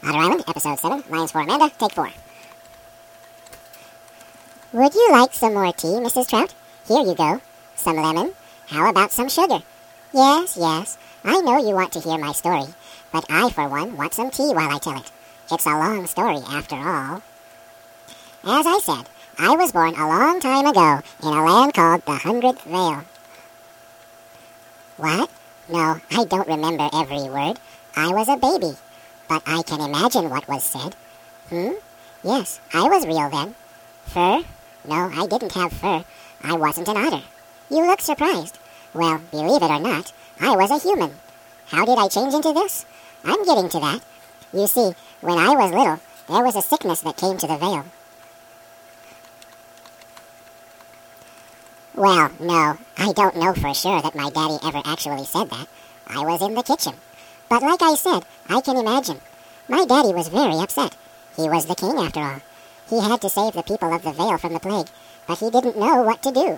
Otter Island, Episode 7, Lines for Amanda, Take 4. Would you like some more tea, Mrs. Trout? Here you go. Some lemon? How about some sugar? Yes, yes, I know you want to hear my story, but I, for one, want some tea while I tell it. It's a long story, after all. As I said, I was born a long time ago in a land called the 100th Vale. What? No, I don't remember every word. I was a baby, but I can imagine what was said. Yes, I was real then. Fur? No, I didn't have fur. I wasn't an otter. You look surprised. Well, believe it or not, I was a human. How did I change into this? I'm getting to that. You see, when I was little, there was a sickness that came to the Vale. Well, no, I don't know for sure that my daddy ever actually said that. I was in the kitchen. But like I said, I can imagine. My daddy was very upset. He was the king, after all. He had to save the people of the Vale from the plague, but he didn't know what to do.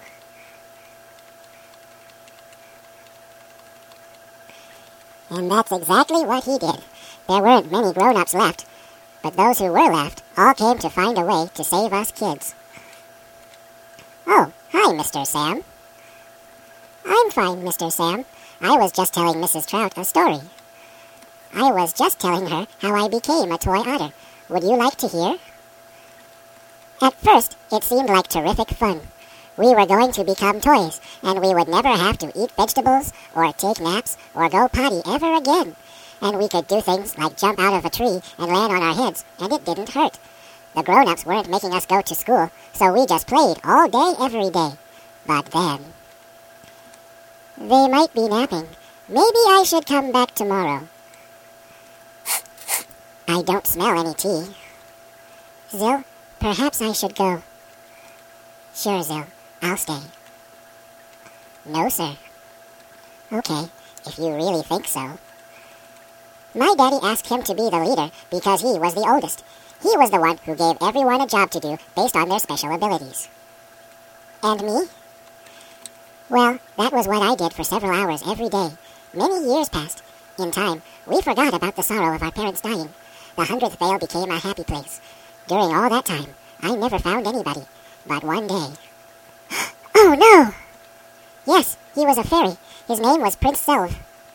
And that's exactly what he did. There weren't many grown-ups left, but those who were left all came to find a way to save us kids. Oh, hi, Mr. Sam. I'm fine, Mr. Sam. I was just telling Mrs. Trout a story. I was just telling her how I became a toy otter. Would you like to hear? At first, it seemed like terrific fun. We were going to become toys, and we would never have to eat vegetables, or take naps, or go potty ever again. And we could do things like jump out of a tree and land on our heads, and it didn't hurt. The grown-ups weren't making us go to school, so we just played all day, every day. But then... They might be napping. Maybe I should come back tomorrow. I don't smell any tea. Zill, perhaps I should go. Sure, Zill. I'll stay. No, sir. Okay, if you really think so. My daddy asked him to be the leader because he was the oldest. He was the one who gave everyone a job to do based on their special abilities. And me? Well, that was what I did for several hours every day. Many years passed. In time, we forgot about the sorrow of our parents dying. The 100th Vale became a happy place. During all that time, I never found anybody. But one day... Oh, no! Yes, he was a fairy. His name was Prince Selv.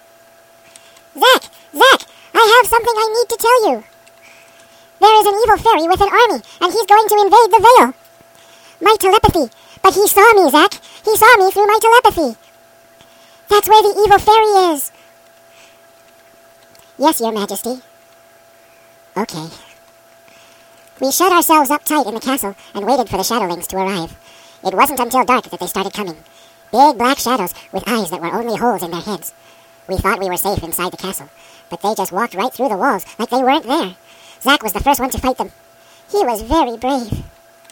Zack! I have something I need to tell you. There is an evil fairy with an army, and he's going to invade the Vale. My telepathy. But he saw me, Zack. He saw me through my telepathy. That's where the evil fairy is. Yes, Your Majesty. Okay. We shut ourselves up tight in the castle and waited for the Shadowlings to arrive. It wasn't until dark that they started coming. Big black shadows with eyes that were only holes in their heads. We thought we were safe inside the castle, but they just walked right through the walls like they weren't there. Zack was the first one to fight them. He was very brave.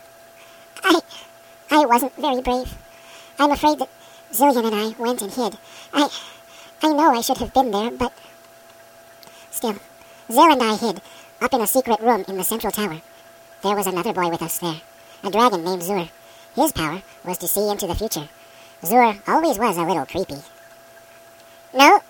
I wasn't very brave. I'm afraid that Zillion and I went and hid. I know I should have been there, but... Still, Zill and I hid, up in a secret room in the central tower. There was another boy with us there, a dragon named Zur. His power was to see into the future. Zur always was a little creepy. No,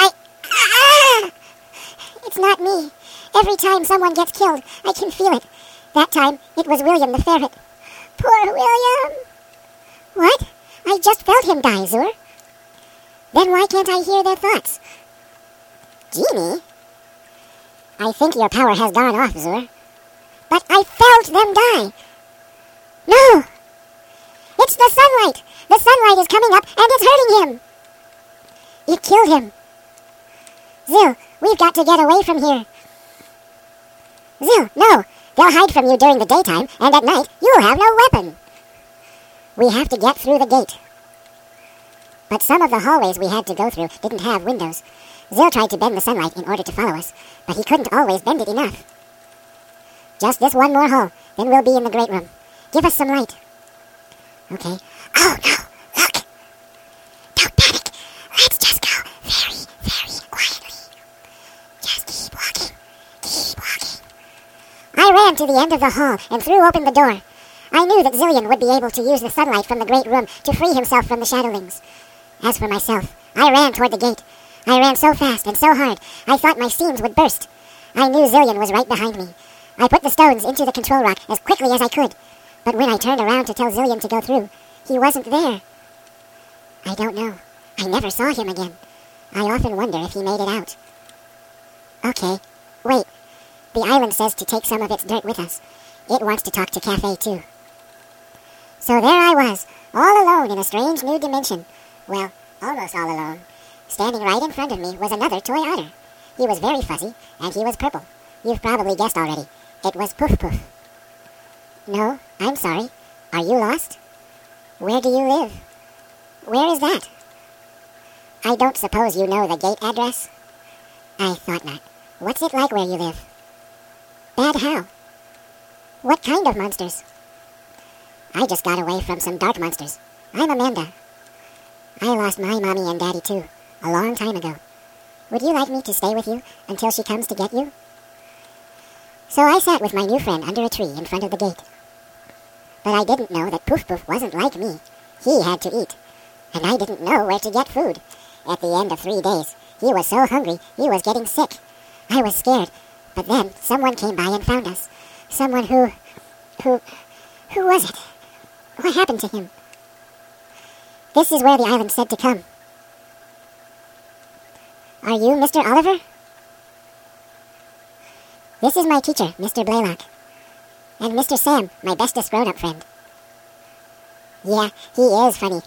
It's not me. Every time someone gets killed, I can feel it. That time, it was William the ferret. Poor William! What? I just felt him die, Zur. Then why can't I hear their thoughts? Genie? I think your power has gone off, Zur. But I felt them die! No! It's the sunlight! The sunlight is coming up and it's hurting him! It killed him. Zill, we've got to get away from here. Zill, no! They'll hide from you during the daytime, and at night you'll have no weapon. We have to get through the gate. But some of the hallways we had to go through didn't have windows. Zill tried to bend the sunlight in order to follow us, but he couldn't always bend it enough. Just this one more hall, then we'll be in the great room. Give us some light. Okay. Oh, no! Look! Don't panic! Let's just go very, very quietly. Just keep walking. Keep walking. I ran to the end of the hall and threw open the door. I knew that Zillion would be able to use the sunlight from the great room to free himself from the Shadowlings. As for myself, I ran toward the gate. I ran so fast and so hard, I thought my seams would burst. I knew Zillion was right behind me. I put the stones into the control rock as quickly as I could, but when I turned around to tell Zillion to go through, he wasn't there. I don't know. I never saw him again. I often wonder if he made it out. Okay, wait. The island says to take some of its dirt with us. It wants to talk to Cafe too. So there I was, all alone in a strange new dimension. Well, almost all alone. Standing right in front of me was another toy otter. He was very fuzzy, and he was purple. You've probably guessed already. It was Poof Poof. No, I'm sorry. Are you lost? Where do you live? Where is that? I don't suppose you know the gate address? I thought not. What's it like where you live? Bad how? What kind of monsters? I just got away from some dark monsters. I'm Amanda. I lost my mommy and daddy too, a long time ago. Would you like me to stay with you until she comes to get you? So I sat with my new friend under a tree in front of the gate. But I didn't know that Poof Poof wasn't like me. He had to eat. And I didn't know where to get food. At the end of 3 days, he was so hungry he was getting sick. I was scared, but then someone came by and found us. Someone who was it? What happened to him? This is where the island said to come. Are you Mr. Oliver? This is my teacher, Mr. Blaylock. And Mr. Sam, my bestest grown-up friend. Yeah, he is funny.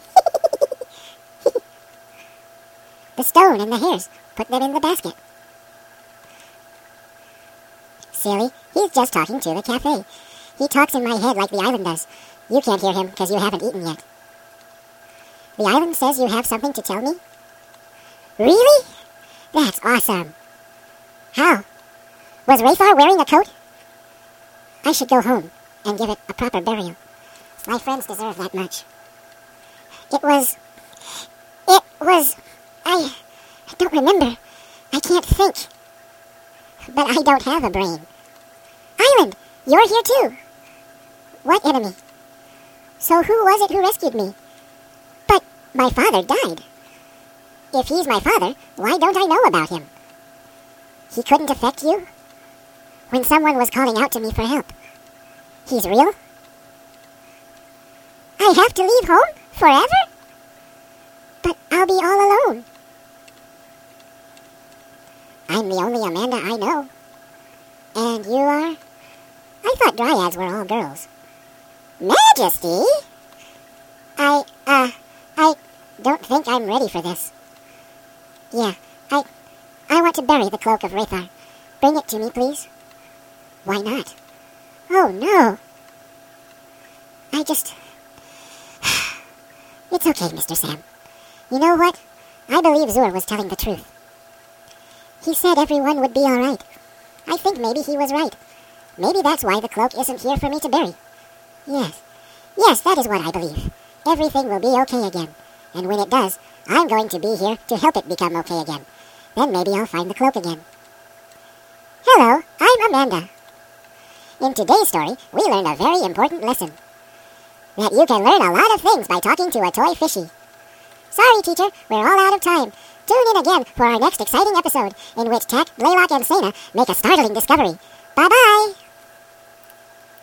The stone and the hairs. Put them in the basket. Silly, he's just talking to the cafe. He talks in my head like the island does. You can't hear him because you haven't eaten yet. The island says you have something to tell me? Really? That's awesome. How? Was Raythar wearing a coat? I should go home and give it a proper burial. My friends deserve that much. I don't remember. I can't think. But I don't have a brain. Island, you're here too. What enemy? So who was it who rescued me? But my father died. If he's my father, why don't I know about him? He couldn't affect you? When someone was calling out to me for help. He's real? I have to leave home? Forever? But I'll be all alone. I'm the only Amanda I know. And you are? I thought dryads were all girls. Majesty? I don't think I'm ready for this. Yeah, I want to bury the cloak of Raythar. Bring it to me, please. Why not? Oh, no. It's okay, Mr. Sam. You know what? I believe Zur was telling the truth. He said everyone would be all right. I think maybe he was right. Maybe that's why the cloak isn't here for me to bury. Yes, that is what I believe. Everything will be okay again. And when it does, I'm going to be here to help it become okay again. Then maybe I'll find the cloak again. Hello, I'm Amanda. In today's story, we learn a very important lesson. That you can learn a lot of things by talking to a toy fishy. Sorry, teacher, we're all out of time. Tune in again for our next exciting episode, in which Tak, Blaylock, and Sena make a startling discovery. Bye-bye!